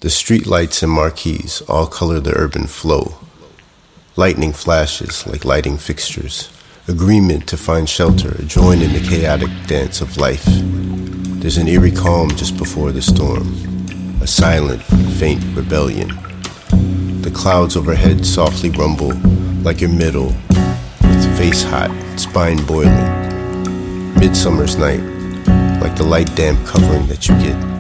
The street lights and marquees all color the urban flow. Lightning flashes like lighting fixtures. Agreement to find shelter, join in the chaotic dance of life. There's an eerie calm just before the storm. A silent, faint rebellion. The clouds overhead softly rumble like your middle, with face hot, spine boiling. Midsummer's night, like the light damp covering that you get